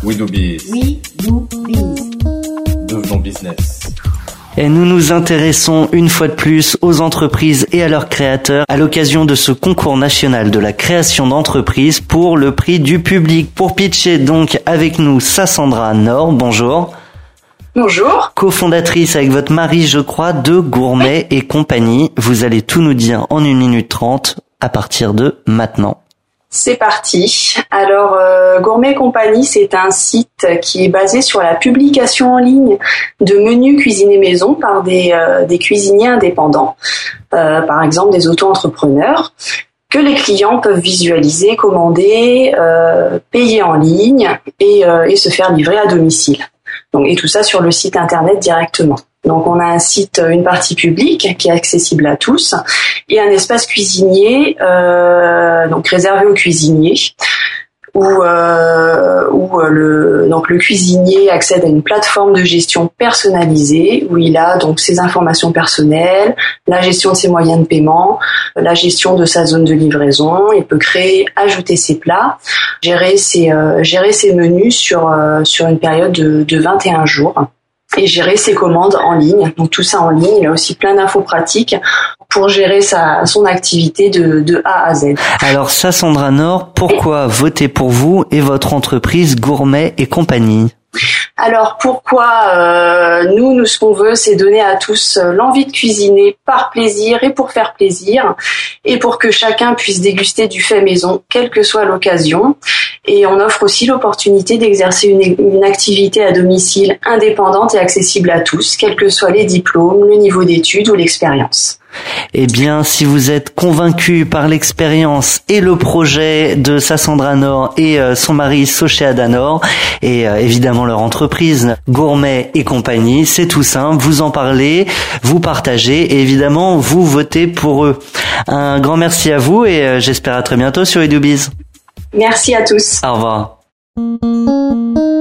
We do biz. We do biz. Devenons business. Et nous nous intéressons une fois de plus aux entreprises et à leurs créateurs à l'occasion de ce concours national de la création d'entreprises pour le prix du public. Pour pitcher donc avec nous Sassandra Nord, bonjour. Bonjour. Cofondatrice avec votre mari, je crois, de Gourmet et compagnie. Vous allez tout nous dire en 1 minute 30 à partir de maintenant. C'est parti. Alors, Gourmet et compagnie, c'est un site qui est basé sur la publication en ligne de menus cuisinés maison par des cuisiniers indépendants, par exemple des auto-entrepreneurs, que les clients peuvent visualiser, commander, payer en ligne et se faire livrer à domicile. Donc, et tout ça sur le site internet directement. Donc on a un site, une partie publique qui est accessible à tous et un espace cuisinier donc réservé aux cuisiniers où le cuisinier accède à une plateforme de gestion personnalisée où il a donc ses informations personnelles, la gestion de ses moyens de paiement, la gestion de sa zone de livraison. Il peut créer, ajouter ses plats, gérer ses menus sur une période de 21 jours. Et gérer ses commandes en ligne. Donc tout ça en ligne, il a aussi plein d'infos pratiques pour gérer son activité de A à Z. Alors Sassandra Nord, pourquoi voter pour vous et votre entreprise Gourmet et compagnie ? Alors pourquoi nous ce qu'on veut, c'est donner à tous l'envie de cuisiner par plaisir et pour faire plaisir et pour que chacun puisse déguster du fait maison, quelle que soit l'occasion. Et on offre aussi l'opportunité d'exercer une activité à domicile indépendante et accessible à tous, quels que soient les diplômes, le niveau d'études ou l'expérience. Eh bien, si vous êtes convaincu par l'expérience et le projet de Sassandra Nord et son mari Socheada Nord et évidemment leur entreprise Gourmet et compagnie, c'est tout simple, vous en parlez, vous partagez et évidemment vous votez pour eux. Un grand merci à vous et j'espère à très bientôt sur We Do Biz. Merci à tous. Au revoir.